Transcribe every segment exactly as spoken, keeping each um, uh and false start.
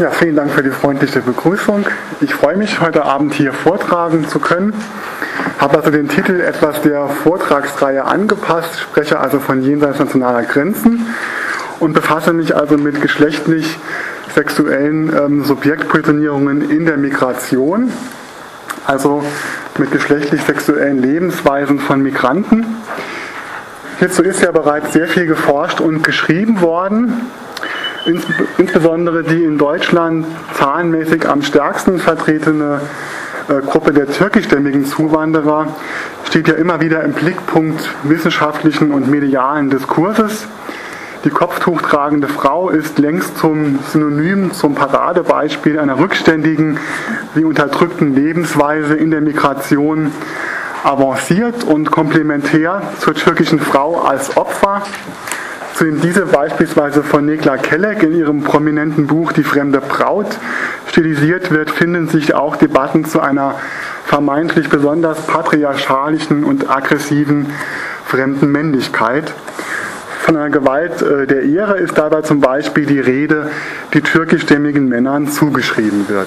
Ja, vielen Dank für die freundliche Begrüßung. Ich freue mich, heute Abend hier vortragen zu können. Habe also den Titel etwas der Vortragsreihe angepasst, spreche also von jenseits nationaler Grenzen und befasse mich also mit geschlechtlich sexuellen ähm, Subjektpositionierungen in der Migration, also mit geschlechtlich sexuellen Lebensweisen von Migranten. Hierzu ist ja bereits sehr viel geforscht und geschrieben worden. Insbesondere die in Deutschland zahlenmäßig am stärksten vertretene äh, Gruppe der türkischstämmigen Zuwanderer steht ja immer wieder im Blickpunkt wissenschaftlichen und medialen Diskurses. Die kopftuchtragende Frau ist längst zum Synonym, zum Paradebeispiel einer rückständigen wie unterdrückten Lebensweise in der Migration avanciert und komplementär zur türkischen Frau als Opfer, zu dem diese beispielsweise von Negla Kelek in ihrem prominenten Buch Die fremde Braut stilisiert wird, finden sich auch Debatten zu einer vermeintlich besonders patriarchalischen und aggressiven fremden Männlichkeit. Von einer Gewalt der Ehre ist dabei zum Beispiel die Rede, die türkischstämmigen Männern zugeschrieben wird.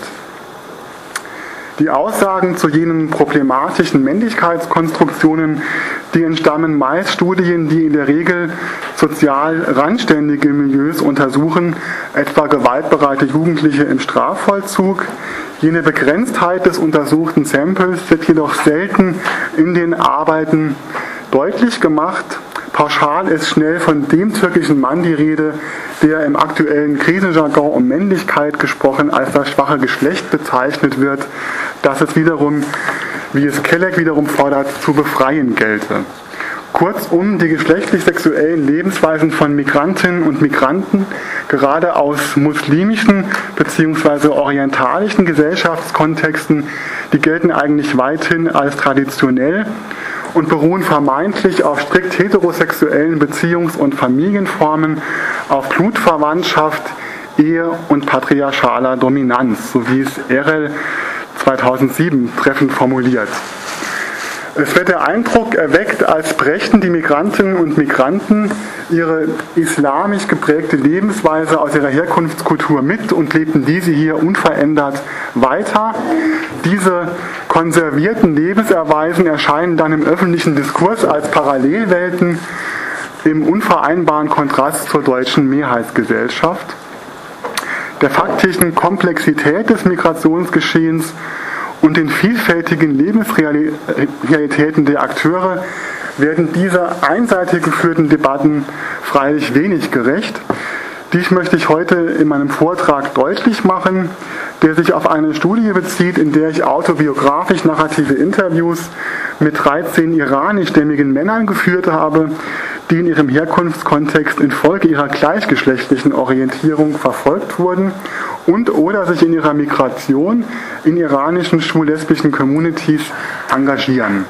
Die Aussagen zu jenen problematischen Männlichkeitskonstruktionen, die entstammen meist Studien, die in der Regel sozial randständige Milieus untersuchen, etwa gewaltbereite Jugendliche im Strafvollzug. Jene Begrenztheit des untersuchten Samples wird jedoch selten in den Arbeiten deutlich gemacht. Pauschal ist schnell von dem türkischen Mann die Rede, der im aktuellen Krisenjargon um Männlichkeit gesprochen als das schwache Geschlecht bezeichnet wird, das es wiederum, wie es Kelek wiederum fordert, zu befreien gelte. Kurzum, die geschlechtlich-sexuellen Lebensweisen von Migrantinnen und Migranten, gerade aus muslimischen bzw. orientalischen Gesellschaftskontexten, die gelten eigentlich weithin als traditionell und beruhen vermeintlich auf strikt heterosexuellen Beziehungs- und Familienformen, auf Blutverwandtschaft, Ehe und patriarchaler Dominanz, so wie es Erel zweitausendsieben treffend formuliert. Es wird der Eindruck erweckt, als brächten die Migrantinnen und Migranten ihre islamisch geprägte Lebensweise aus ihrer Herkunftskultur mit und lebten diese hier unverändert weiter. Diese konservierten Lebenserweisen erscheinen dann im öffentlichen Diskurs als Parallelwelten im unvereinbaren Kontrast zur deutschen Mehrheitsgesellschaft. Der faktischen Komplexität des Migrationsgeschehens und den vielfältigen Lebensrealitäten der Akteure werden diese einseitig geführten Debatten freilich wenig gerecht. Dies möchte ich heute in meinem Vortrag deutlich machen, der sich auf eine Studie bezieht, in der ich autobiografisch narrative Interviews mit dreizehn iranischstämmigen Männern geführt habe, die in ihrem Herkunftskontext infolge ihrer gleichgeschlechtlichen Orientierung verfolgt wurden und oder sich in ihrer Migration in iranischen schwul-lesbischen Communities engagieren.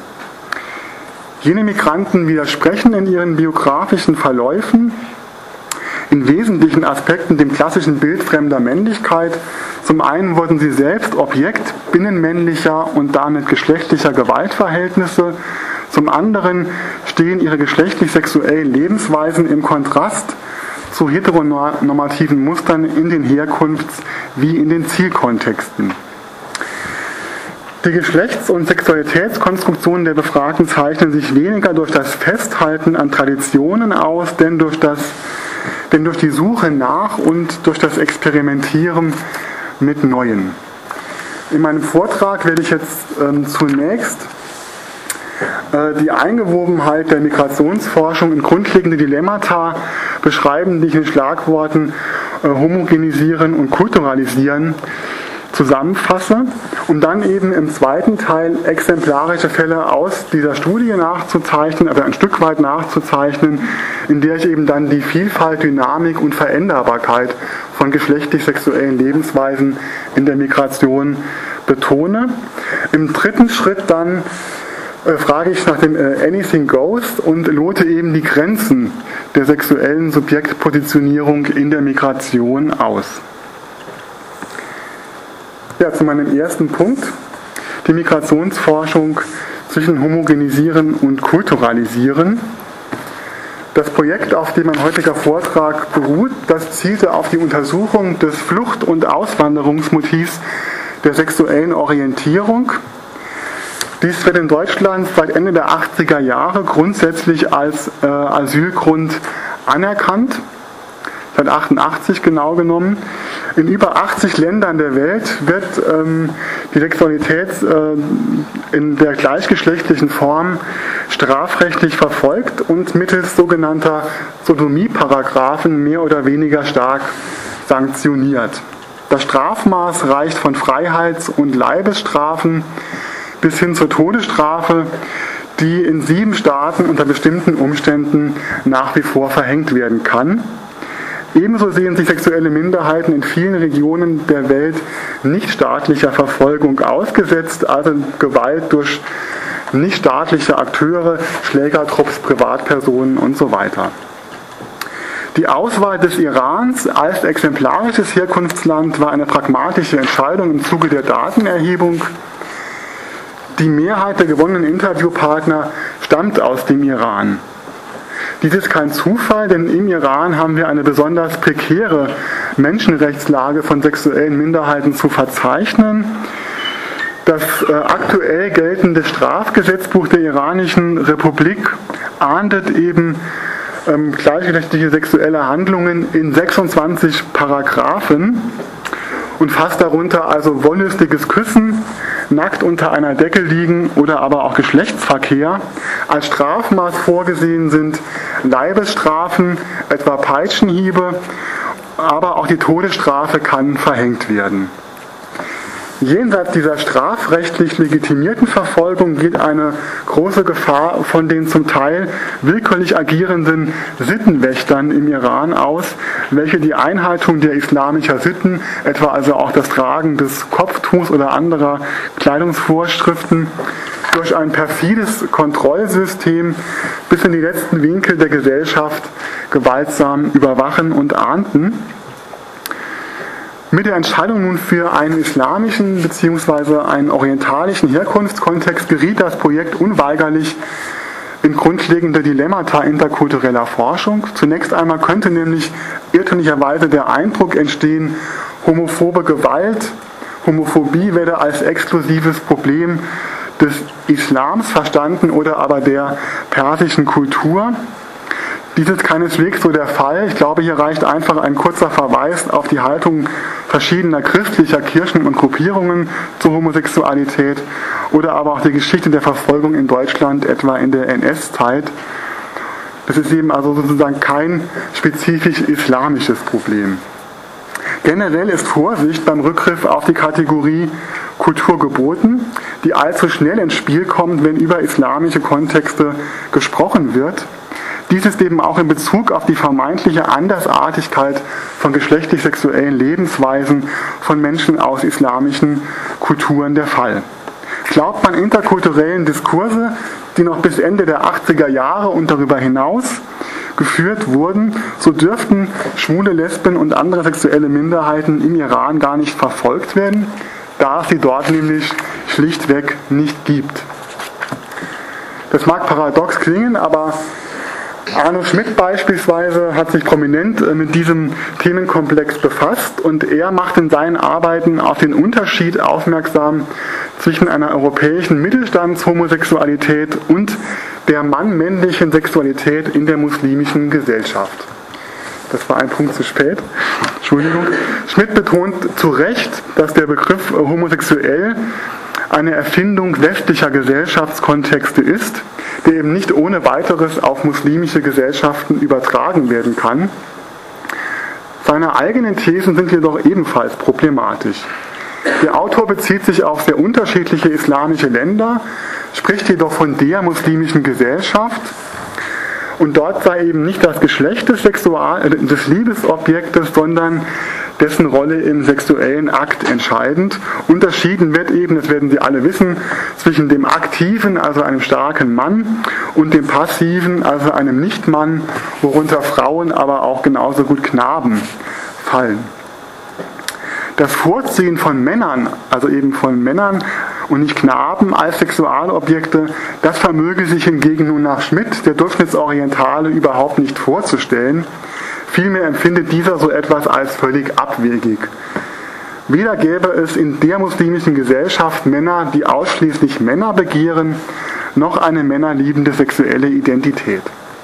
Jene Migranten widersprechen in ihren biografischen Verläufen in wesentlichen Aspekten dem klassischen Bild fremder Männlichkeit. Zum einen wurden sie selbst Objekt binnenmännlicher und damit geschlechtlicher Gewaltverhältnisse. Zum anderen stehen ihre geschlechtlich-sexuellen Lebensweisen im Kontrast zu heteronormativen Mustern in den Herkunfts- wie in den Zielkontexten. Die Geschlechts- und Sexualitätskonstruktionen der Befragten zeichnen sich weniger durch das Festhalten an Traditionen aus, denn durch, das, denn durch die Suche nach und durch das Experimentieren mit Neuen. In meinem Vortrag werde ich jetzt ähm, zunächst äh, die Eingewobenheit der Migrationsforschung in grundlegende Dilemmata beschreiben, die ich in Schlagworten äh, homogenisieren und kulturalisieren zusammenfasse, um dann eben im zweiten Teil exemplarische Fälle aus dieser Studie nachzuzeichnen, aber ein Stück weit nachzuzeichnen, in der ich eben dann die Vielfalt, Dynamik und Veränderbarkeit von geschlechtlich-sexuellen Lebensweisen in der Migration betone. Im dritten Schritt dann äh, frage ich nach dem äh, Anything Goes und lote eben die Grenzen der sexuellen Subjektpositionierung in der Migration aus. Ja, zu meinem ersten Punkt, die Migrationsforschung zwischen Homogenisieren und Kulturalisieren. Das Projekt, auf dem mein heutiger Vortrag beruht, das zielte auf die Untersuchung des Flucht- und Auswanderungsmotivs der sexuellen Orientierung. Dies wird in Deutschland seit Ende der achtziger Jahre grundsätzlich als äh, Asylgrund anerkannt, seit achtundachtzig genau genommen. In über achtzig Ländern der Welt wird ähm, die Sexualität äh, in der gleichgeschlechtlichen Form strafrechtlich verfolgt und mittels sogenannter Sodomie-Paragraphen mehr oder weniger stark sanktioniert. Das Strafmaß reicht von Freiheits- und Leibesstrafen bis hin zur Todesstrafe, die in sieben Staaten unter bestimmten Umständen nach wie vor verhängt werden kann. Ebenso sehen sich sexuelle Minderheiten in vielen Regionen der Welt nichtstaatlicher Verfolgung ausgesetzt, also Gewalt durch nichtstaatliche Akteure, Schlägertrupps, Privatpersonen und so weiter. Die Auswahl des Irans als exemplarisches Herkunftsland war eine pragmatische Entscheidung im Zuge der Datenerhebung. Die Mehrheit der gewonnenen Interviewpartner stammt aus dem Iran. Dies ist kein Zufall, denn im Iran haben wir eine besonders prekäre Menschenrechtslage von sexuellen Minderheiten zu verzeichnen. Das äh, aktuell geltende Strafgesetzbuch der Iranischen Republik ahndet eben ähm, gleichgeschlechtliche sexuelle Handlungen in sechsundzwanzig Paragraphen und fasst darunter also wollüstiges Küssen, nackt unter einer Decke liegen oder aber auch Geschlechtsverkehr. Als Strafmaß vorgesehen sind Leibesstrafen, etwa Peitschenhiebe, aber auch die Todesstrafe kann verhängt werden. Jenseits dieser strafrechtlich legitimierten Verfolgung geht eine große Gefahr von den zum Teil willkürlich agierenden Sittenwächtern im Iran aus, welche die Einhaltung der islamischer Sitten, etwa also auch das Tragen des Kopftuchs oder anderer Kleidungsvorschriften, durch ein perfides Kontrollsystem bis in die letzten Winkel der Gesellschaft gewaltsam überwachen und ahnden. Mit der Entscheidung nun für einen islamischen bzw. einen orientalischen Herkunftskontext geriet das Projekt unweigerlich in grundlegende Dilemmata interkultureller Forschung. Zunächst einmal könnte nämlich irrtümlicherweise der Eindruck entstehen, homophobe Gewalt, Homophobie werde als exklusives Problem des Islams verstanden oder aber der persischen Kultur. Dies ist keineswegs so der Fall. Ich glaube, hier reicht einfach ein kurzer Verweis auf die Haltung verschiedener christlicher Kirchen und Gruppierungen zur Homosexualität oder aber auch die Geschichte der Verfolgung in Deutschland, etwa in der N S-Zeit. Das ist eben also sozusagen kein spezifisch islamisches Problem. Generell ist Vorsicht beim Rückgriff auf die Kategorie Kultur geboten, die allzu schnell ins Spiel kommt, wenn über islamische Kontexte gesprochen wird. Dies ist eben auch in Bezug auf die vermeintliche Andersartigkeit von geschlechtlich-sexuellen Lebensweisen von Menschen aus islamischen Kulturen der Fall. Glaubt man interkulturellen Diskurse, die noch bis Ende der achtziger Jahre und darüber hinaus geführt wurden, so dürften schwule, Lesben und andere sexuelle Minderheiten im Iran gar nicht verfolgt werden, da es sie dort nämlich schlichtweg nicht gibt. Das mag paradox klingen, aber Arno Schmidt beispielsweise hat sich prominent mit diesem Themenkomplex befasst und er macht in seinen Arbeiten auf den Unterschied aufmerksam zwischen einer europäischen Mittelstandshomosexualität und der mann-männlichen Sexualität in der muslimischen Gesellschaft. Das war ein Punkt zu spät. Entschuldigung. Schmidt betont zu Recht, dass der Begriff homosexuell eine Erfindung westlicher Gesellschaftskontexte ist, der eben nicht ohne weiteres auf muslimische Gesellschaften übertragen werden kann. Seine eigenen Thesen sind jedoch ebenfalls problematisch. Der Autor bezieht sich auf sehr unterschiedliche islamische Länder, spricht jedoch von der muslimischen Gesellschaft und dort sei eben nicht das Geschlecht des, Sexual- des Liebesobjektes, sondern dessen Rolle im sexuellen Akt entscheidend. Unterschieden wird eben, das werden Sie alle wissen, zwischen dem aktiven, also einem starken Mann, und dem passiven, also einem Nichtmann, worunter Frauen, aber auch genauso gut Knaben fallen. Das Vorziehen von Männern, also eben von Männern und nicht Knaben als Sexualobjekte, das vermöge sich hingegen nun nach Schmidt, der Durchschnittsorientale, überhaupt nicht vorzustellen. Vielmehr empfindet dieser so etwas als völlig abwegig. Weder gäbe es in der muslimischen Gesellschaft Männer, die ausschließlich Männer begehren, noch eine männerliebende sexuelle Identität.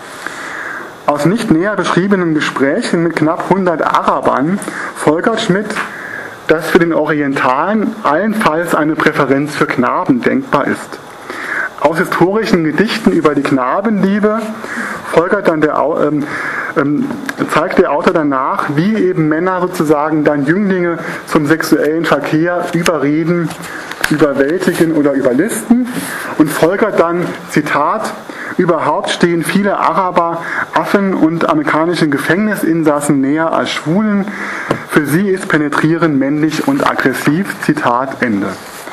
Aus nicht näher beschriebenen Gesprächen mit knapp hundert Arabern folgert Schmidt, dass für den Orientalen allenfalls eine Präferenz für Knaben denkbar ist. Aus historischen Gedichten über die Knabenliebe folgert dann der, ähm, ähm, zeigt der Autor danach, wie eben Männer sozusagen dann Jünglinge zum sexuellen Verkehr überreden, überwältigen oder überlisten und folgert dann, Zitat, überhaupt stehen viele Araber, Affen und amerikanischen Gefängnisinsassen näher als Schwulen. Für sie ist Penetrieren männlich und aggressiv. Zitat Ende.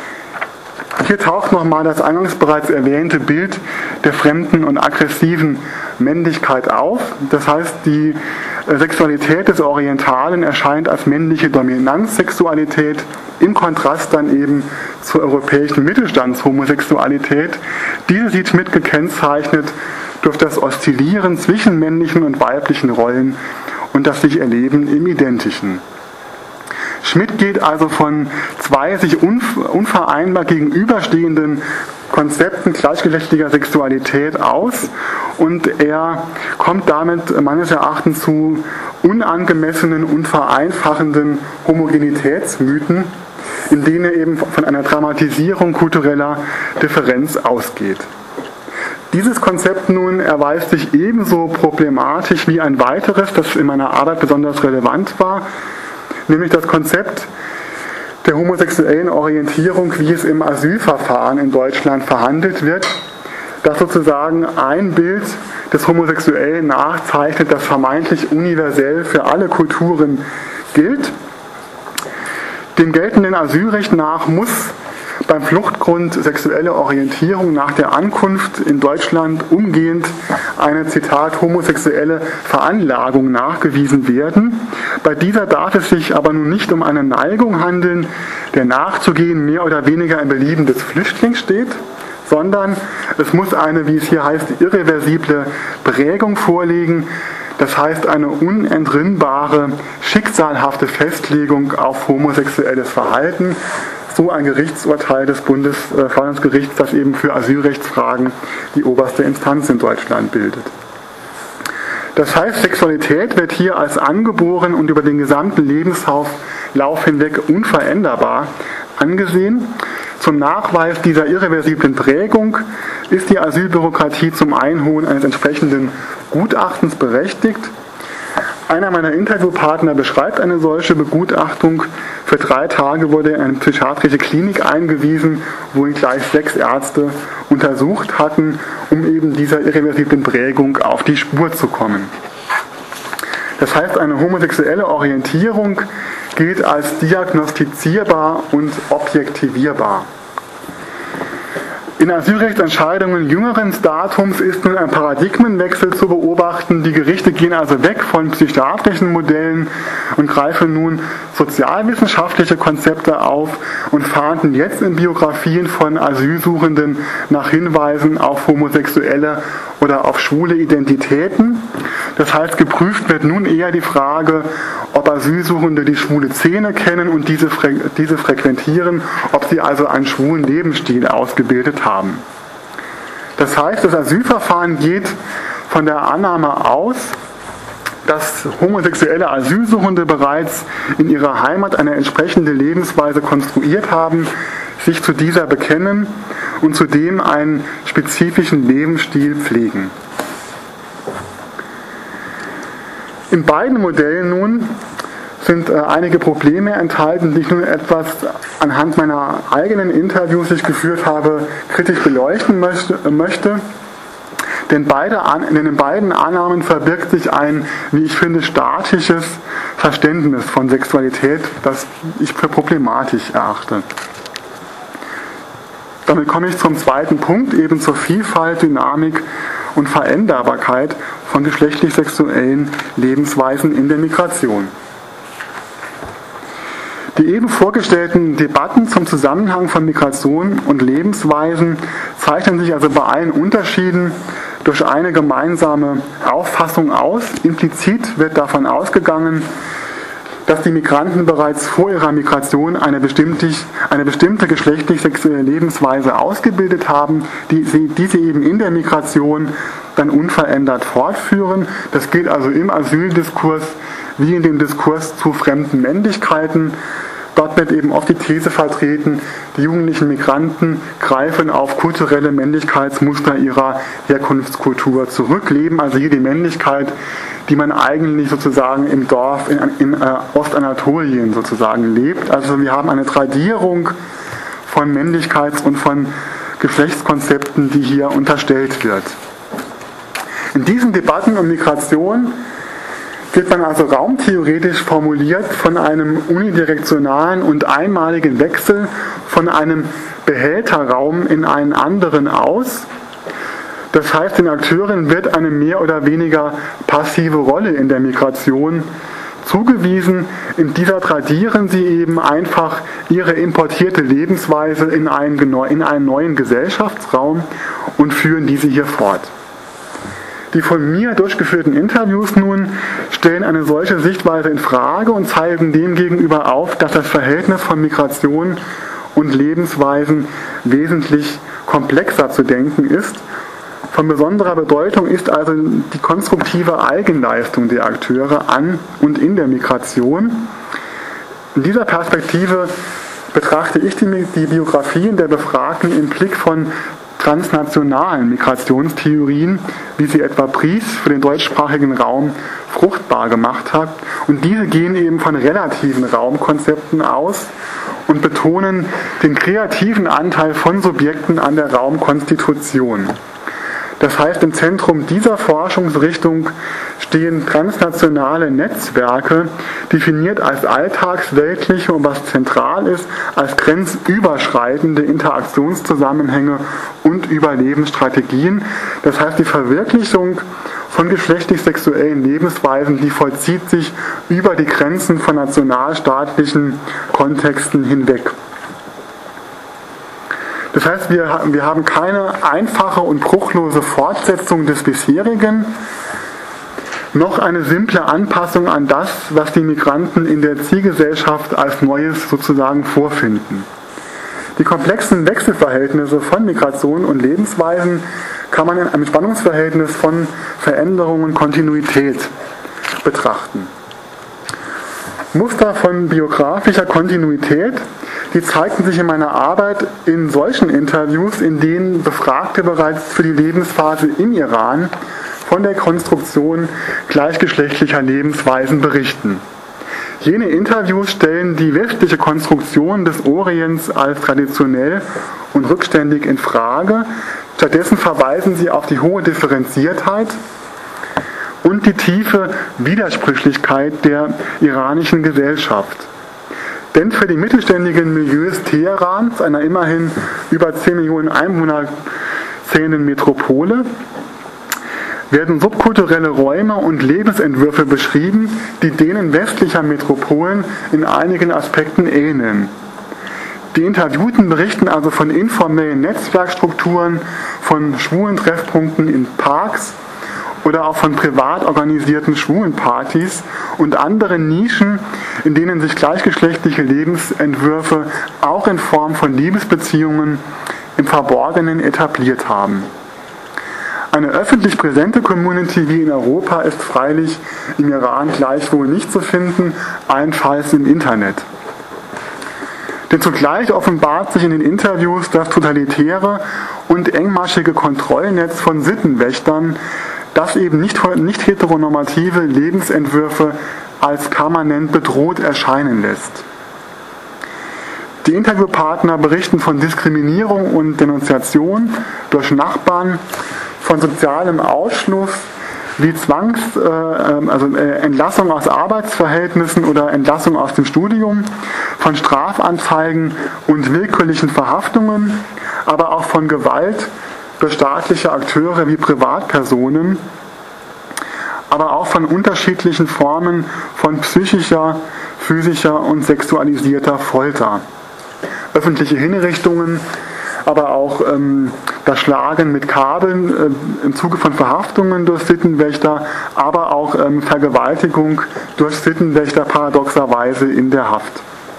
Hier taucht nochmal das eingangs bereits erwähnte Bild der fremden und aggressiven Männlichkeit auf. Das heißt, die Sexualität des Orientalen erscheint als männliche Dominanzsexualität, im Kontrast dann eben zur europäischen Mittelstandshomosexualität. Diese sieht Schmidt gekennzeichnet durch das Oszillieren zwischen männlichen und weiblichen Rollen und das sich Erleben im Identischen. Schmidt geht also von zwei sich unvereinbar gegenüberstehenden Konzepten gleichgeschlechtlicher Sexualität aus und er kommt damit meines Erachtens zu unangemessenen und vereinfachenden Homogenitätsmythen, in denen er eben von einer Dramatisierung kultureller Differenz ausgeht. Dieses Konzept nun erweist sich ebenso problematisch wie ein weiteres, das in meiner Arbeit besonders relevant war, nämlich das Konzept der homosexuellen Orientierung, wie es im Asylverfahren in Deutschland verhandelt wird, das sozusagen ein Bild des Homosexuellen nachzeichnet, das vermeintlich universell für alle Kulturen gilt. Dem geltenden Asylrecht nach muss beim Fluchtgrund sexuelle Orientierung nach der Ankunft in Deutschland umgehend eine, Zitat, homosexuelle Veranlagung nachgewiesen werden. Bei dieser darf es sich aber nun nicht um eine Neigung handeln, der nachzugehen mehr oder weniger im Belieben des Flüchtlings steht, sondern es muss eine, wie es hier heißt, irreversible Prägung vorliegen, das heißt eine unentrinnbare, schicksalhafte Festlegung auf homosexuelles Verhalten, so ein Gerichtsurteil des Bundesverfassungsgerichts, das eben für Asylrechtsfragen die oberste Instanz in Deutschland bildet. Das heißt, Sexualität wird hier als angeboren und über den gesamten Lebenslauf hinweg unveränderbar angesehen. Zum Nachweis dieser irreversiblen Prägung ist die Asylbürokratie zum Einholen eines entsprechenden Gutachtens berechtigt. Einer meiner Interviewpartner beschreibt eine solche Begutachtung. Für drei Tage wurde er in eine psychiatrische Klinik eingewiesen, wo ihn gleich sechs Ärzte untersucht hatten, um eben dieser irreversiblen Prägung auf die Spur zu kommen. Das heißt, eine homosexuelle Orientierung gilt als diagnostizierbar und objektivierbar. In Asylrechtsentscheidungen jüngeren Datums ist nun ein Paradigmenwechsel zu beobachten. Die Gerichte gehen also weg von psychiatrischen Modellen und greifen nun sozialwissenschaftliche Konzepte auf und fahnden jetzt in Biografien von Asylsuchenden nach Hinweisen auf homosexuelle oder auf schwule Identitäten. Das heißt, geprüft wird nun eher die Frage, ob Asylsuchende die schwule Szene kennen und diese, diese frequentieren, ob sie also einen schwulen Lebensstil ausgebildet haben. Das heißt, das Asylverfahren geht von der Annahme aus, dass homosexuelle Asylsuchende bereits in ihrer Heimat eine entsprechende Lebensweise konstruiert haben, sich zu dieser bekennen und zudem einen spezifischen Lebensstil pflegen. In beiden Modellen nun sind äh, einige Probleme enthalten, die ich nun etwas anhand meiner eigenen Interviews, die ich geführt habe, kritisch beleuchten möchte. möchte. Denn, beide, denn in beiden Annahmen verbirgt sich ein, wie ich finde, statisches Verständnis von Sexualität, das ich für problematisch erachte. Damit komme ich zum zweiten Punkt, eben zur Vielfalt, Dynamik und Veränderbarkeit von geschlechtlich-sexuellen Lebensweisen in der Migration. Die eben vorgestellten Debatten zum Zusammenhang von Migration und Lebensweisen zeichnen sich also bei allen Unterschieden durch eine gemeinsame Auffassung aus. Implizit wird davon ausgegangen, dass die Migranten bereits vor ihrer Migration eine bestimmte, eine bestimmte geschlechtlich-sexuelle Lebensweise ausgebildet haben, die sie, die sie eben in der Migration dann unverändert fortführen. Das gilt also im Asyldiskurs wie in dem Diskurs zu fremden Männlichkeiten. Dort wird eben oft die These vertreten, die jugendlichen Migranten greifen auf kulturelle Männlichkeitsmuster ihrer Herkunftskultur zurück, leben also hier die Männlichkeit, die man eigentlich sozusagen im Dorf in, in äh, Ostanatolien sozusagen lebt. Also wir haben eine Tradierung von Männlichkeits- und von Geschlechtskonzepten, die hier unterstellt wird. In diesen Debatten um Migration wird man also raumtheoretisch formuliert von einem unidirektionalen und einmaligen Wechsel von einem Behälterraum in einen anderen aus. Das heißt, den Akteuren wird eine mehr oder weniger passive Rolle in der Migration zugewiesen. In dieser tradieren sie eben einfach ihre importierte Lebensweise in einen, in einen neuen Gesellschaftsraum und führen diese hier fort. Die von mir durchgeführten Interviews nun stellen eine solche Sichtweise in Frage und zeigen demgegenüber auf, dass das Verhältnis von Migration und Lebensweisen wesentlich komplexer zu denken ist. Von besonderer Bedeutung ist also die konstruktive Eigenleistung der Akteure an und in der Migration. In dieser Perspektive betrachte ich die, die Biografien der Befragten im Blick von transnationalen Migrationstheorien, wie sie etwa Pries für den deutschsprachigen Raum fruchtbar gemacht hat. Und diese gehen eben von relativen Raumkonzepten aus und betonen den kreativen Anteil von Subjekten an der Raumkonstitution. Das heißt, im Zentrum dieser Forschungsrichtung stehen transnationale Netzwerke, definiert als alltagsweltliche und was zentral ist, als grenzüberschreitende Interaktionszusammenhänge und Überlebensstrategien. Das heißt, die Verwirklichung von geschlechtlich-sexuellen Lebensweisen, die vollzieht sich über die Grenzen von nationalstaatlichen Kontexten hinweg. Das heißt, wir, wir haben keine einfache und bruchlose Fortsetzung des bisherigen, noch eine simple Anpassung an das, was die Migranten in der Zielgesellschaft als Neues sozusagen vorfinden. Die komplexen Wechselverhältnisse von Migration und Lebensweisen kann man in einem Spannungsverhältnis von Veränderung und Kontinuität betrachten. Muster von biografischer Kontinuität, die zeigten sich in meiner Arbeit in solchen Interviews, in denen Befragte bereits für die Lebensphase im Iran von der Konstruktion gleichgeschlechtlicher Lebensweisen berichten. Jene Interviews stellen die westliche Konstruktion des Orients als traditionell und rückständig in Frage. Stattdessen verweisen sie auf die hohe Differenziertheit und die tiefe Widersprüchlichkeit der iranischen Gesellschaft. Denn für die mittelständigen Milieus Teherans, einer immerhin über zehn Millionen Einwohner zählenden Metropole, werden subkulturelle Räume und Lebensentwürfe beschrieben, die denen westlicher Metropolen in einigen Aspekten ähneln. Die Interviewten berichten also von informellen Netzwerkstrukturen, von Schwulentreffpunkten in Parks oder auch von privat organisierten Schwulenpartys und anderen Nischen, in denen sich gleichgeschlechtliche Lebensentwürfe auch in Form von Liebesbeziehungen im Verborgenen etabliert haben. Eine öffentlich präsente Community wie in Europa ist freilich im Iran gleichwohl nicht zu finden, allenfalls im Internet. Denn zugleich offenbart sich in den Interviews das totalitäre und engmaschige Kontrollnetz von Sittenwächtern, das eben nicht, nicht heteronormative Lebensentwürfe als permanent bedroht erscheinen lässt. Die Interviewpartner berichten von Diskriminierung und Denunziation durch Nachbarn, von sozialem Ausschluss wie Zwangs, äh, also äh, Entlassung aus Arbeitsverhältnissen oder Entlassung aus dem Studium, von Strafanzeigen und willkürlichen Verhaftungen, aber auch von Gewalt durch staatliche Akteure wie Privatpersonen, aber auch von unterschiedlichen Formen von psychischer, physischer und sexualisierter Folter. Öffentliche Hinrichtungen, aber auch ähm, das Schlagen mit Kabeln äh, im Zuge von Verhaftungen durch Sittenwächter, aber auch ähm, Vergewaltigung durch Sittenwächter paradoxerweise in der Haft.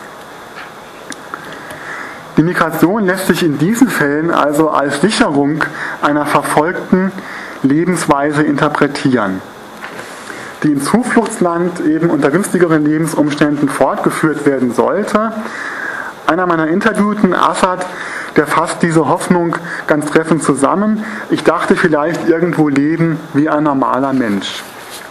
Die Migration lässt sich in diesen Fällen also als Sicherung einer verfolgten Lebensweise interpretieren, die im Zufluchtsland eben unter günstigeren Lebensumständen fortgeführt werden sollte. Einer meiner Interviewten, Assad, der fasst diese Hoffnung ganz treffend zusammen. Ich dachte vielleicht irgendwo leben wie ein normaler Mensch.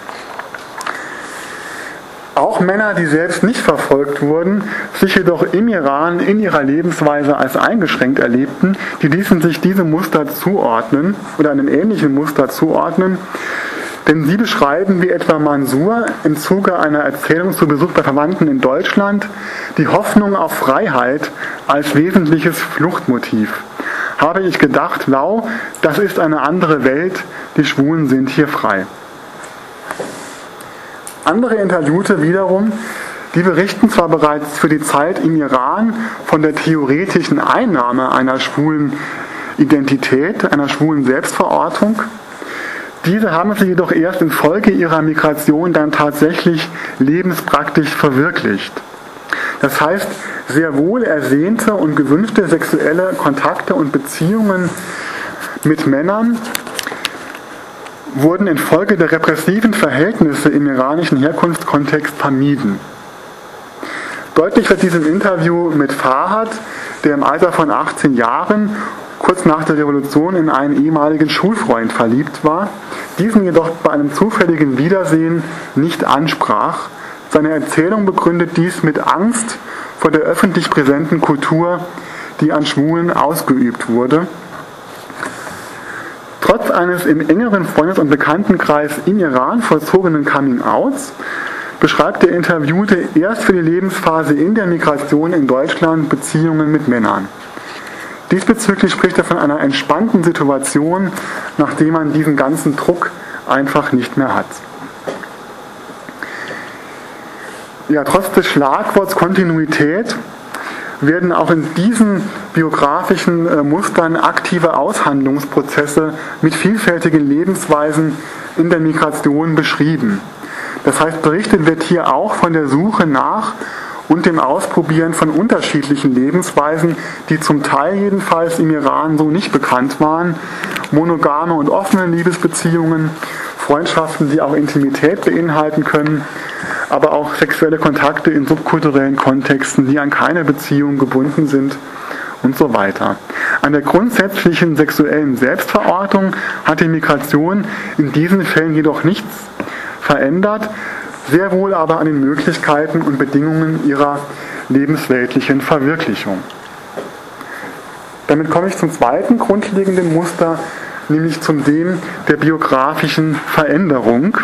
Auch Männer, die selbst nicht verfolgt wurden, sich jedoch im Iran in ihrer Lebensweise als eingeschränkt erlebten, die ließen sich diesem Muster zuordnen oder einem ähnlichen Muster zuordnen, denn sie beschreiben, wie etwa Mansour im Zuge einer Erzählung zu Besuch bei Verwandten in Deutschland, die Hoffnung auf Freiheit als wesentliches Fluchtmotiv. Habe ich gedacht, lau, das ist eine andere Welt, die Schwulen sind hier frei. Andere Interviewte wiederum, die berichten zwar bereits für die Zeit im Iran von der theoretischen Einnahme einer schwulen Identität, einer schwulen Selbstverortung. Diese haben sie jedoch erst infolge ihrer Migration dann tatsächlich lebenspraktisch verwirklicht. Das heißt, sehr wohl ersehnte und gewünschte sexuelle Kontakte und Beziehungen mit Männern wurden infolge der repressiven Verhältnisse im iranischen Herkunftskontext vermieden. Deutlich wird dies im Interview mit Fahad, der im Alter von achtzehn Jahren kurz nach der Revolution in einen ehemaligen Schulfreund verliebt war, diesen jedoch bei einem zufälligen Wiedersehen nicht ansprach. Seine Erzählung begründet dies mit Angst vor der öffentlich präsenten Kultur, die an Schwulen ausgeübt wurde. Trotz eines im engeren Freundes- und Bekanntenkreis im Iran vollzogenen Coming-outs beschreibt der Interviewte erst für die Lebensphase in der Migration in Deutschland Beziehungen mit Männern. Diesbezüglich spricht er von einer entspannten Situation, nachdem man diesen ganzen Druck einfach nicht mehr hat. Ja, trotz des Schlagworts Kontinuität werden auch in diesen biografischen äh, Mustern aktive Aushandlungsprozesse mit vielfältigen Lebensweisen in der Migration beschrieben. Das heißt, berichtet wird hier auch von der Suche nach und dem Ausprobieren von unterschiedlichen Lebensweisen, die zum Teil jedenfalls im Iran so nicht bekannt waren. Monogame und offene Liebesbeziehungen, Freundschaften, die auch Intimität beinhalten können, aber auch sexuelle Kontakte in subkulturellen Kontexten, die an keine Beziehung gebunden sind und so weiter. An der grundsätzlichen sexuellen Selbstverortung hat die Migration in diesen Fällen jedoch nichts verändert, sehr wohl aber an den Möglichkeiten und Bedingungen ihrer lebensweltlichen Verwirklichung. Damit komme ich zum zweiten grundlegenden Muster, nämlich zum dem der biografischen Veränderung.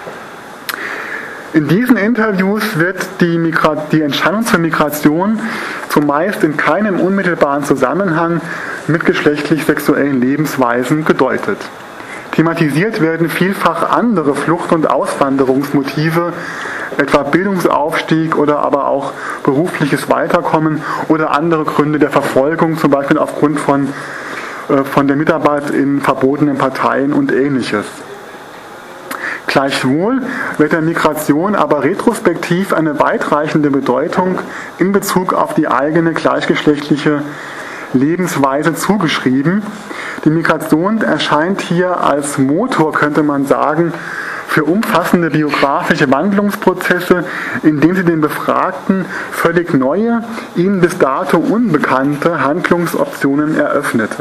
In diesen Interviews wird die, Migra- die Entscheidung zur Migration zumeist in keinem unmittelbaren Zusammenhang mit geschlechtlich-sexuellen Lebensweisen gedeutet. Thematisiert werden vielfach andere Flucht- und Auswanderungsmotive, etwa Bildungsaufstieg oder aber auch berufliches Weiterkommen oder andere Gründe der Verfolgung, zum Beispiel aufgrund von, äh, von der Mitarbeit in verbotenen Parteien und Ähnliches. Gleichwohl wird der Migration aber retrospektiv eine weitreichende Bedeutung in Bezug auf die eigene gleichgeschlechtliche Lebensweise zugeschrieben. Die Migration erscheint hier als Motor, könnte man sagen, für umfassende biografische Wandlungsprozesse, indem sie den Befragten völlig neue, ihnen bis dato unbekannte Handlungsoptionen eröffnete.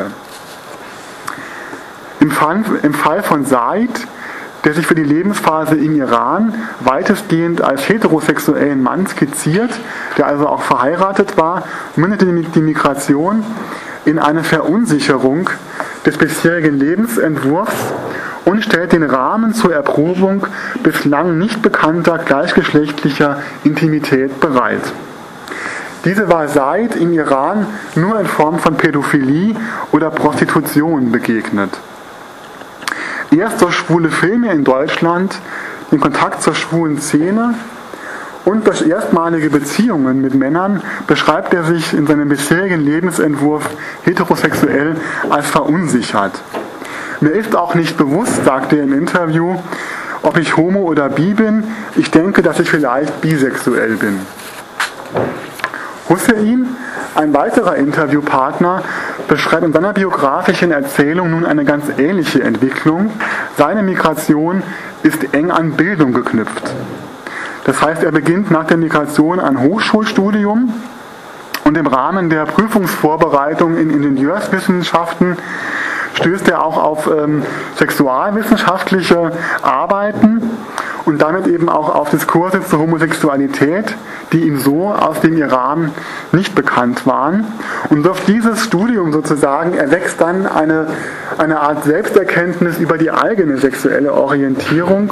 Im Fall, im Fall von Said, der sich für die Lebensphase im Iran weitestgehend als heterosexuellen Mann skizziert, der also auch verheiratet war, mündete die Migration in eine Verunsicherung des bisherigen Lebensentwurfs und stellt den Rahmen zur Erprobung bislang nicht bekannter gleichgeschlechtlicher Intimität bereit. Diese war Said im Iran nur in Form von Pädophilie oder Prostitution begegnet. Erst durch schwule Filme in Deutschland, den Kontakt zur schwulen Szene und durch erstmalige Beziehungen mit Männern beschreibt er sich in seinem bisherigen Lebensentwurf heterosexuell als verunsichert. Mir ist auch nicht bewusst, sagte er im Interview, ob ich homo oder bi bin. Ich denke, dass ich vielleicht bisexuell bin. Hussein, ein weiterer Interviewpartner, beschreibt in seiner biografischen Erzählung nun eine ganz ähnliche Entwicklung. Seine Migration ist eng an Bildung geknüpft. Das heißt, er beginnt nach der Migration ein Hochschulstudium und im Rahmen der Prüfungsvorbereitung in Ingenieurswissenschaften stößt er auch auf ähm, sexualwissenschaftliche Arbeiten und damit eben auch auf Diskurse zur Homosexualität, die ihm so aus dem Iran nicht bekannt waren. Und durch dieses Studium sozusagen erwächst dann eine, eine Art Selbsterkenntnis über die eigene sexuelle Orientierung,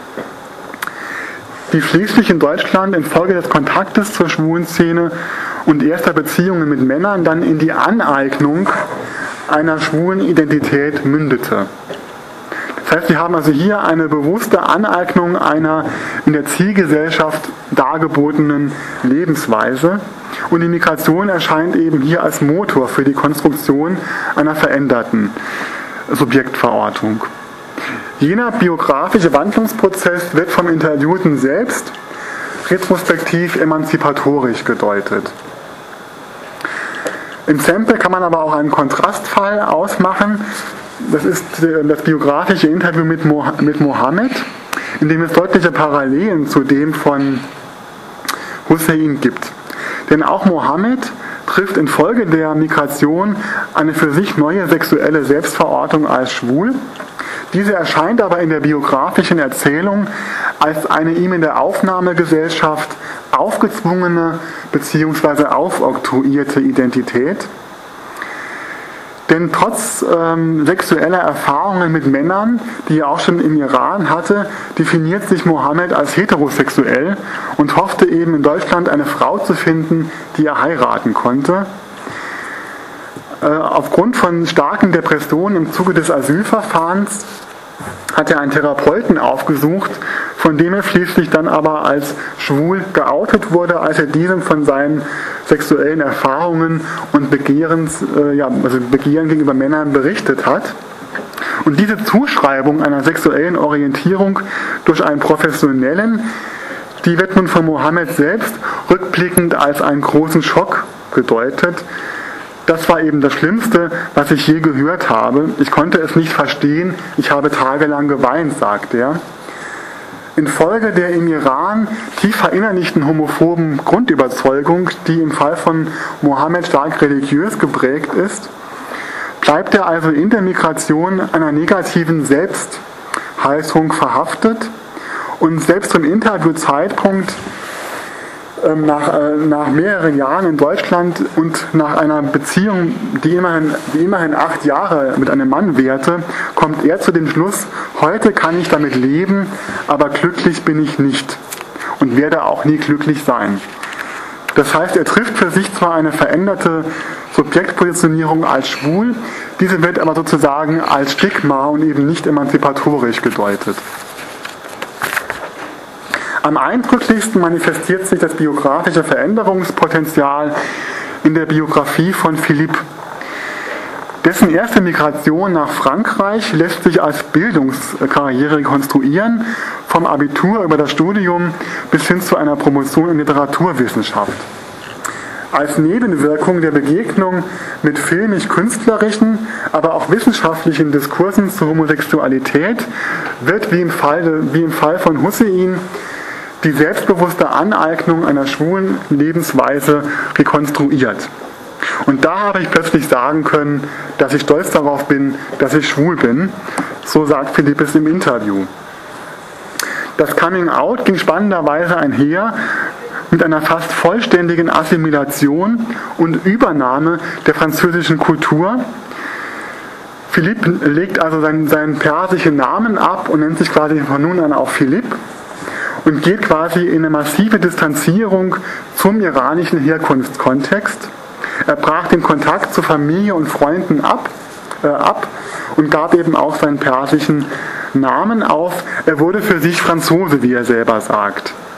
die schließlich in Deutschland infolge des Kontaktes zur schwulen Szene und erster Beziehungen mit Männern dann in die Aneignung einer schwulen Identität mündete. Das heißt, wir haben also hier eine bewusste Aneignung einer in der Zielgesellschaft dargebotenen Lebensweise und die Migration erscheint eben hier als Motor für die Konstruktion einer veränderten Subjektverortung. Jener biografische Wandlungsprozess wird vom Interviewten selbst retrospektiv emanzipatorisch gedeutet. Im Sample kann man aber auch einen Kontrastfall ausmachen. Das ist das biografische Interview mit Mohammed, in dem es deutliche Parallelen zu dem von Hussein gibt. Denn auch Mohammed trifft infolge der Migration eine für sich neue sexuelle Selbstverortung als schwul. Diese erscheint aber in der biografischen Erzählung als eine ihm in der Aufnahmegesellschaft aufgezwungene bzw. aufoktroyierte Identität. Denn trotz ähm, sexueller Erfahrungen mit Männern, die er auch schon im Iran hatte, definiert sich Mohammed als heterosexuell und hoffte eben in Deutschland eine Frau zu finden, die er heiraten konnte. Äh, aufgrund von starken Depressionen im Zuge des Asylverfahrens hat er einen Therapeuten aufgesucht, von dem er schließlich dann aber als schwul geoutet wurde, als er diesem von seinen sexuellen Erfahrungen und Begehrens, äh, ja, also Begehren gegenüber Männern berichtet hat. Und diese Zuschreibung einer sexuellen Orientierung durch einen Professionellen, die wird nun von Mohammed selbst rückblickend als einen großen Schock gedeutet. Das war eben das Schlimmste, was ich je gehört habe. Ich konnte es nicht verstehen, ich habe tagelang geweint, sagt er. Infolge der im Iran tief verinnerlichten homophoben Grundüberzeugung, die im Fall von Mohammed stark religiös geprägt ist, bleibt er also in der Migration einer negativen Selbsthaltung verhaftet und selbst zum Interviewzeitpunkt Nach, nach mehreren Jahren in Deutschland und nach einer Beziehung, die immerhin, die immerhin acht Jahre mit einem Mann währte, kommt er zu dem Schluss, heute kann ich damit leben, aber glücklich bin ich nicht und werde auch nie glücklich sein. Das heißt, er trifft für sich zwar eine veränderte Subjektpositionierung als schwul, diese wird aber sozusagen als Stigma und eben nicht emanzipatorisch gedeutet. Am eindrücklichsten manifestiert sich das biografische Veränderungspotenzial in der Biografie von Philippe. Dessen erste Migration nach Frankreich lässt sich als Bildungskarriere konstruieren, vom Abitur über das Studium bis hin zu einer Promotion in Literaturwissenschaft. Als Nebenwirkung der Begegnung mit filmisch-künstlerischen, aber auch wissenschaftlichen Diskursen zur Homosexualität wird wie im Fall, wie im Fall von Hussein die selbstbewusste Aneignung einer schwulen Lebensweise rekonstruiert. Und da habe ich plötzlich sagen können, dass ich stolz darauf bin, dass ich schwul bin. So sagt Philippes im Interview. Das Coming Out ging spannenderweise einher mit einer fast vollständigen Assimilation und Übernahme der französischen Kultur. Philippe legt also seinen, seinen persischen Namen ab und nennt sich quasi von nun an auch Philippe und geht quasi in eine massive Distanzierung zum iranischen Herkunftskontext. Er brach den Kontakt zu Familie und Freunden ab, äh, ab und gab eben auch seinen persischen Namen auf. Er wurde für sich Franzose, wie er selber sagt.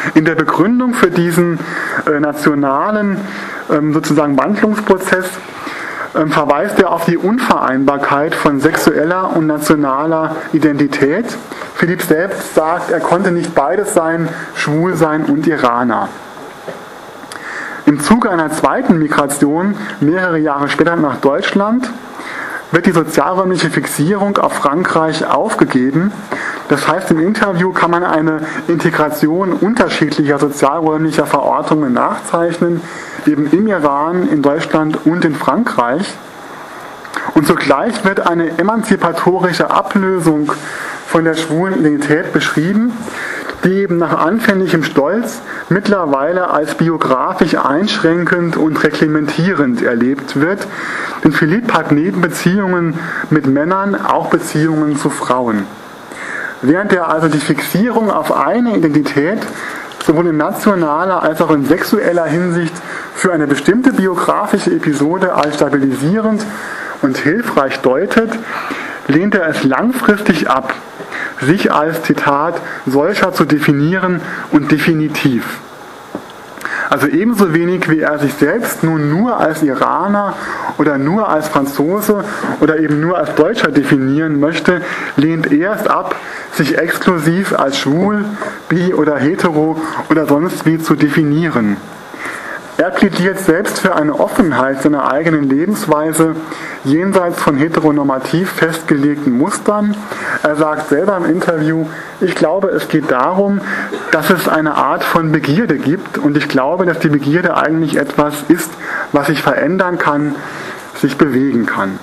In der Begründung für diesen äh, nationalen ähm, sozusagen Wandlungsprozess ähm, verweist er auf die Unvereinbarkeit von sexueller und nationaler Identität. Philipp selbst sagt, er konnte nicht beides sein, schwul sein und Iraner. Im Zuge einer zweiten Migration, mehrere Jahre später nach Deutschland, wird die sozialräumliche Fixierung auf Frankreich aufgegeben. Das heißt, im Interview kann man eine Integration unterschiedlicher sozialräumlicher Verortungen nachzeichnen, eben im Iran, in Deutschland und in Frankreich. Und zugleich wird eine emanzipatorische Ablösung von der schwulen Identität beschrieben, die eben nach anfänglichem Stolz mittlerweile als biografisch einschränkend und reglementierend erlebt wird. Denn Philipp hat neben Beziehungen mit Männern auch Beziehungen zu Frauen. Während er also die Fixierung auf eine Identität sowohl in nationaler als auch in sexueller Hinsicht für eine bestimmte biografische Episode als stabilisierend und hilfreich deutet, lehnt er es langfristig ab, sich als, Zitat, solcher zu definieren und definitiv. Also ebenso wenig wie er sich selbst nun nur als Iraner oder nur als Franzose oder eben nur als Deutscher definieren möchte, lehnt er es ab, sich exklusiv als schwul, bi oder hetero oder sonst wie zu definieren. Er plädiert selbst für eine Offenheit seiner eigenen Lebensweise jenseits von heteronormativ festgelegten Mustern. Er sagt selber im Interview, ich glaube, es geht darum, dass es eine Art von Begierde gibt und ich glaube, dass die Begierde eigentlich etwas ist, was sich verändern kann, sich bewegen kann.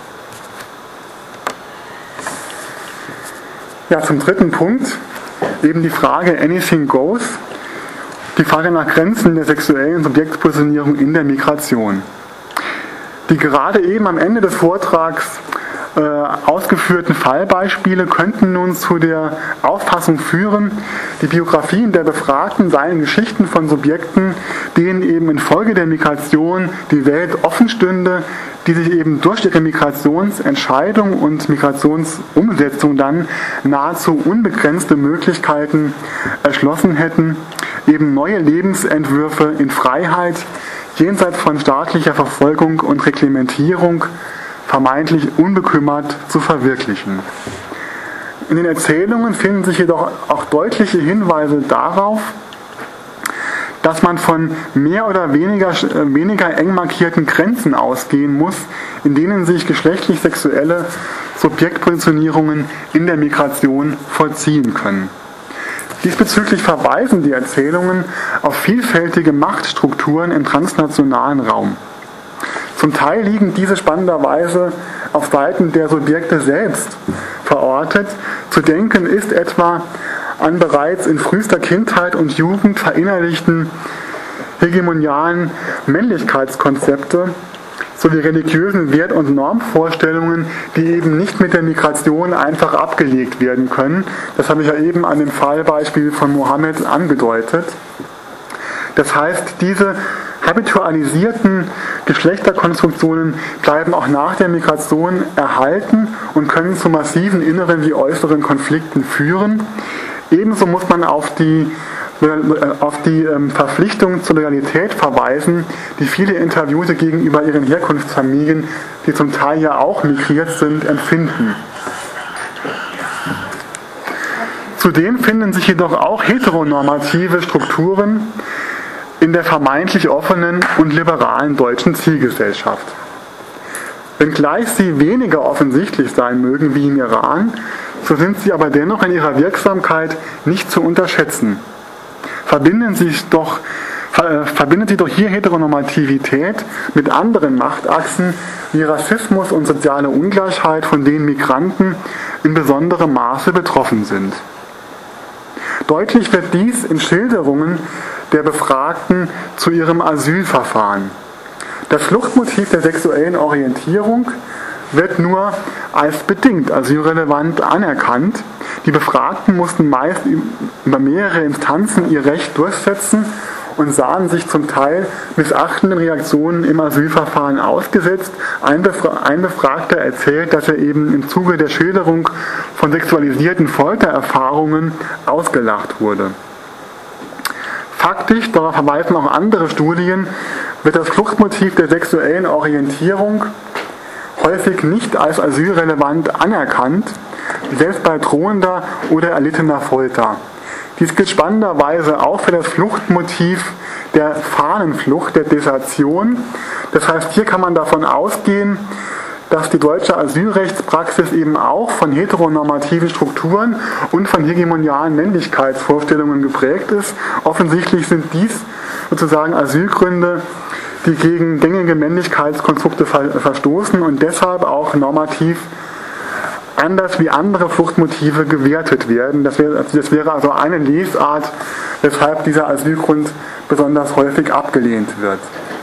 Ja, zum dritten Punkt, eben die Frage Anything Goes. Die Frage nach Grenzen der sexuellen Subjektpositionierung in der Migration. Die gerade eben am Ende des Vortrags äh, ausgeführten Fallbeispiele könnten nun zu der Auffassung führen, die Biografien der Befragten seien Geschichten von Subjekten, denen eben infolge der Migration die Welt offen stünde, die sich eben durch ihre Migrationsentscheidung und Migrationsumsetzung dann nahezu unbegrenzte Möglichkeiten erschlossen hätten, eben neue Lebensentwürfe in Freiheit, jenseits von staatlicher Verfolgung und Reglementierung, vermeintlich unbekümmert zu verwirklichen. In den Erzählungen finden sich jedoch auch deutliche Hinweise darauf, dass man von mehr oder weniger, weniger eng markierten Grenzen ausgehen muss, in denen sich geschlechtlich-sexuelle Subjektpositionierungen in der Migration vollziehen können. Diesbezüglich verweisen die Erzählungen auf vielfältige Machtstrukturen im transnationalen Raum. Zum Teil liegen diese spannenderweise auf Seiten der Subjekte selbst verortet. Zu denken ist etwa an bereits in frühester Kindheit und Jugend verinnerlichten hegemonialen Männlichkeitskonzepte sowie religiösen Wert- und Normvorstellungen, die eben nicht mit der Migration einfach abgelegt werden können. Das habe ich ja eben an dem Fallbeispiel von Mohammed angedeutet. Das heißt, diese habitualisierten Geschlechterkonstruktionen bleiben auch nach der Migration erhalten und können zu massiven inneren wie äußeren Konflikten führen. Ebenso muss man auf die auf die ähm, Verpflichtung zur Loyalität verweisen, die viele Interviewte gegenüber ihren Herkunftsfamilien, die zum Teil ja auch migriert sind, empfinden. Zudem finden sich jedoch auch heteronormative Strukturen in der vermeintlich offenen und liberalen deutschen Zielgesellschaft. Wenngleich sie weniger offensichtlich sein mögen wie im Iran, so sind sie aber dennoch in ihrer Wirksamkeit nicht zu unterschätzen. Verbinden sich doch, ver, verbindet sich doch hier Heteronormativität mit anderen Machtachsen wie Rassismus und soziale Ungleichheit, von denen Migranten in besonderem Maße betroffen sind. Deutlich wird dies in Schilderungen der Befragten zu ihrem Asylverfahren. Das Fluchtmotiv der sexuellen Orientierung wird nur als bedingt asylrelevant anerkannt. Die Befragten mussten meist über mehrere Instanzen ihr Recht durchsetzen und sahen sich zum Teil missachtenden Reaktionen im Asylverfahren ausgesetzt. Ein, Befra- ein Befragter erzählt, dass er eben im Zuge der Schilderung von sexualisierten Foltererfahrungen ausgelacht wurde. Faktisch, darauf verweisen auch andere Studien, wird das Fluchtmotiv der sexuellen Orientierung häufig nicht als asylrelevant anerkannt, selbst bei drohender oder erlittener Folter. Dies gilt spannenderweise auch für das Fluchtmotiv der Fahnenflucht, der Desertion. Das heißt, hier kann man davon ausgehen, dass die deutsche Asylrechtspraxis eben auch von heteronormativen Strukturen und von hegemonialen Männlichkeitsvorstellungen geprägt ist. Offensichtlich sind dies sozusagen Asylgründe, die gegen gängige Männlichkeitskonstrukte verstoßen und deshalb auch normativ anders wie andere Fluchtmotive gewertet werden. Das wäre, das wäre also eine Lesart, weshalb dieser Asylgrund besonders häufig abgelehnt wird.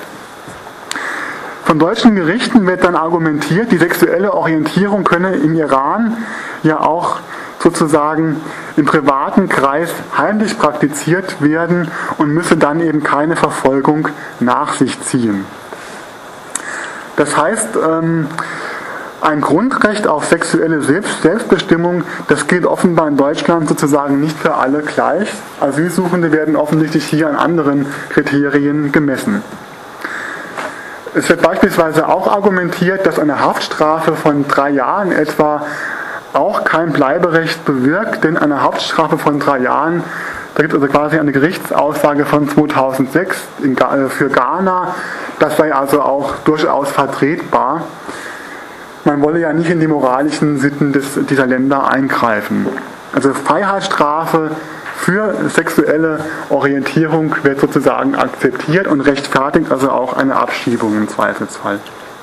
Von deutschen Gerichten wird dann argumentiert, die sexuelle Orientierung könne im Iran ja auch sozusagen im privaten Kreis heimlich praktiziert werden und müsse dann eben keine Verfolgung nach sich ziehen. Das heißt, ein Grundrecht auf sexuelle Selbstbestimmung, das gilt offenbar in Deutschland sozusagen nicht für alle gleich. Asylsuchende werden offensichtlich hier an anderen Kriterien gemessen. Es wird beispielsweise auch argumentiert, dass eine Haftstrafe von drei Jahren etwa auch kein Bleiberecht bewirkt, denn eine Haftstrafe von drei Jahren, da gibt es also quasi eine Gerichtsaussage von zweitausendsechs für Ghana, das sei also auch durchaus vertretbar. Man wolle ja nicht in die moralischen Sitten des, dieser Länder eingreifen. Also Freiheitsstrafe für sexuelle Orientierung wird sozusagen akzeptiert und rechtfertigt also auch eine Abschiebung im Zweifelsfall.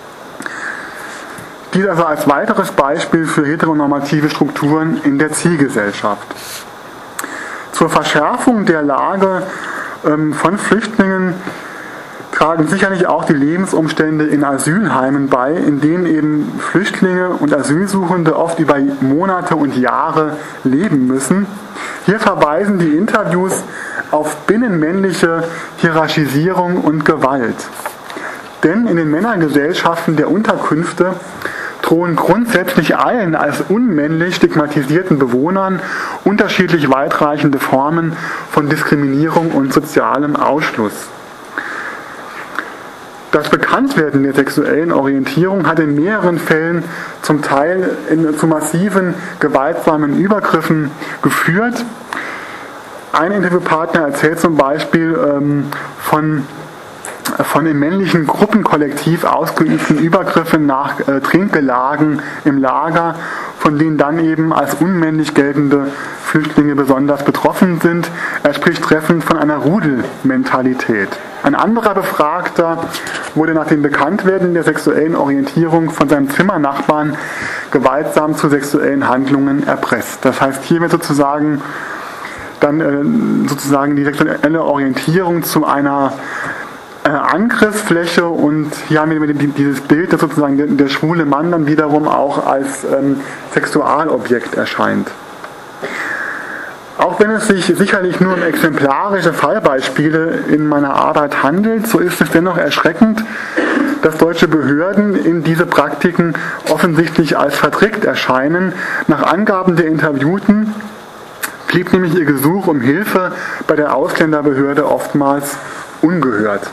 Dies also als weiteres Beispiel für heteronormative Strukturen in der Zielgesellschaft. Zur Verschärfung der Lage ähm, von Flüchtlingen tragen sicherlich auch die Lebensumstände in Asylheimen bei, in denen eben Flüchtlinge und Asylsuchende oft über Monate und Jahre leben müssen. Hier verweisen die Interviews auf binnenmännliche Hierarchisierung und Gewalt. Denn in den Männergesellschaften der Unterkünfte drohen grundsätzlich allen als unmännlich stigmatisierten Bewohnern unterschiedlich weitreichende Formen von Diskriminierung und sozialem Ausschluss. Das Bekanntwerden der sexuellen Orientierung hat in mehreren Fällen zum Teil in, zu massiven gewaltsamen Übergriffen geführt. Ein Interviewpartner erzählt zum Beispiel ähm, von, von im männlichen Gruppenkollektiv ausgeübten Übergriffen nach äh, Trinkgelagen im Lager, von denen dann eben als unmännlich geltende Flüchtlinge besonders betroffen sind. Er spricht treffend von einer Rudelmentalität. Ein anderer Befragter wurde nach dem Bekanntwerden der sexuellen Orientierung von seinem Zimmernachbarn gewaltsam zu sexuellen Handlungen erpresst. Das heißt, hier wird sozusagen dann äh, sozusagen die sexuelle Orientierung zu einer äh, Angriffsfläche und hier haben wir dieses Bild, dass sozusagen der, der schwule Mann dann wiederum auch als ähm, Sexualobjekt erscheint. Auch wenn es sich sicherlich nur um exemplarische Fallbeispiele in meiner Arbeit handelt, so ist es dennoch erschreckend, dass deutsche Behörden in diese Praktiken offensichtlich als verdrickt erscheinen. Nach Angaben der Interviewten blieb nämlich ihr Gesuch um Hilfe bei der Ausländerbehörde oftmals ungehört.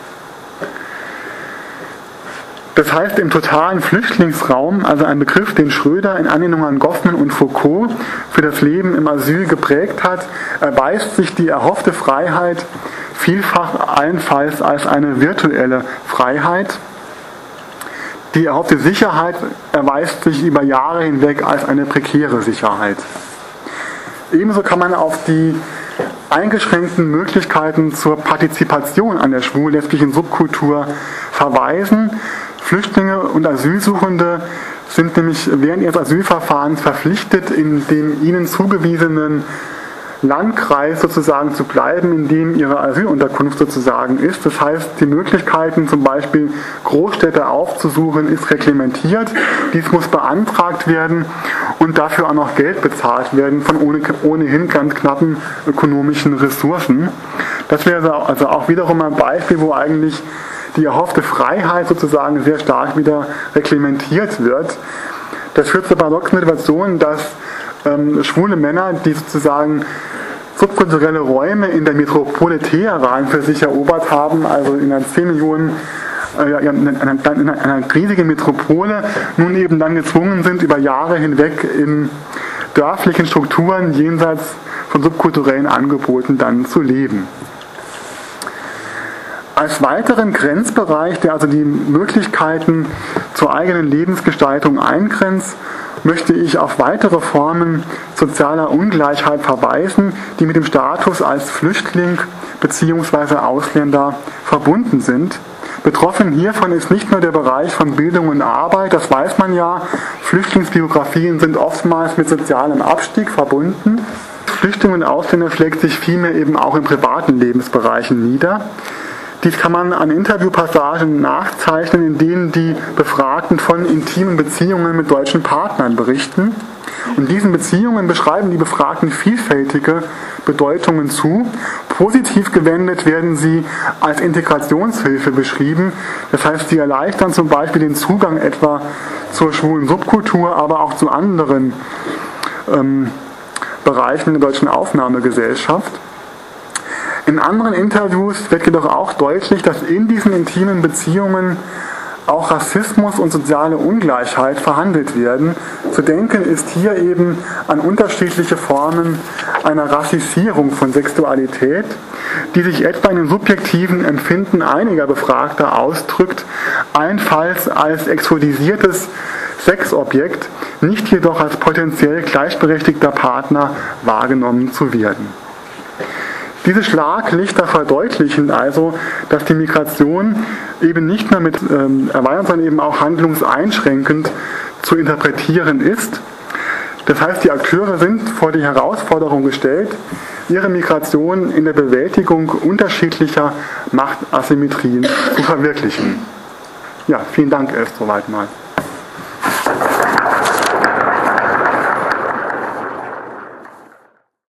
Das heißt, im totalen Flüchtlingsraum, also ein Begriff, den Schröder in Anlehnung an Goffman und Foucault für das Leben im Asyl geprägt hat, erweist sich die erhoffte Freiheit vielfach allenfalls als eine virtuelle Freiheit. Die erhoffte Sicherheit erweist sich über Jahre hinweg als eine prekäre Sicherheit. Ebenso kann man auf die eingeschränkten Möglichkeiten zur Partizipation an der schwul-lesbischen Subkultur verweisen. Flüchtlinge und Asylsuchende sind nämlich während ihres Asylverfahrens verpflichtet, in dem ihnen zugewiesenen Landkreis sozusagen zu bleiben, in dem ihre Asylunterkunft sozusagen ist. Das heißt, die Möglichkeiten, zum Beispiel Großstädte aufzusuchen, ist reglementiert. Dies muss beantragt werden und dafür auch noch Geld bezahlt werden von ohnehin ganz knappen ökonomischen Ressourcen. Das wäre also auch wiederum ein Beispiel, wo eigentlich die erhoffte Freiheit sozusagen sehr stark wieder reglementiert wird. Das führt zur paradoxen Situation, dass ähm, schwule Männer, die sozusagen subkulturelle Räume in der Metropole Teheran für sich erobert haben, also in einer zehn Millionen, äh, in, einer, in einer riesigen Metropole, nun eben dann gezwungen sind, über Jahre hinweg in dörflichen Strukturen jenseits von subkulturellen Angeboten dann zu leben. Als weiteren Grenzbereich, der also die Möglichkeiten zur eigenen Lebensgestaltung eingrenzt, möchte ich auf weitere Formen sozialer Ungleichheit verweisen, die mit dem Status als Flüchtling bzw. Ausländer verbunden sind. Betroffen hiervon ist nicht nur der Bereich von Bildung und Arbeit, das weiß man ja, Flüchtlingsbiografien sind oftmals mit sozialem Abstieg verbunden. Flüchtlinge und Ausländer schlägt sich vielmehr eben auch in privaten Lebensbereichen nieder. Dies kann man an Interviewpassagen nachzeichnen, in denen die Befragten von intimen Beziehungen mit deutschen Partnern berichten. Und diesen Beziehungen beschreiben die Befragten vielfältige Bedeutungen zu. Positiv gewendet werden sie als Integrationshilfe beschrieben. Das heißt, sie erleichtern zum Beispiel den Zugang etwa zur schwulen Subkultur, aber auch zu anderen ähm, Bereichen der deutschen Aufnahmegesellschaft. In anderen Interviews wird jedoch auch deutlich, dass in diesen intimen Beziehungen auch Rassismus und soziale Ungleichheit verhandelt werden. Zu denken ist hier eben an unterschiedliche Formen einer Rassisierung von Sexualität, die sich etwa in dem subjektiven Empfinden einiger Befragter ausdrückt, allenfalls als exotisiertes Sexobjekt, nicht jedoch als potenziell gleichberechtigter Partner wahrgenommen zu werden. Diese Schlaglichter verdeutlichen also, dass die Migration eben nicht nur mit ähm, erweitern, sondern eben auch handlungseinschränkend zu interpretieren ist. Das heißt, die Akteure sind vor die Herausforderung gestellt, ihre Migration in der Bewältigung unterschiedlicher Machtasymmetrien zu verwirklichen. Ja, vielen Dank erst soweit mal.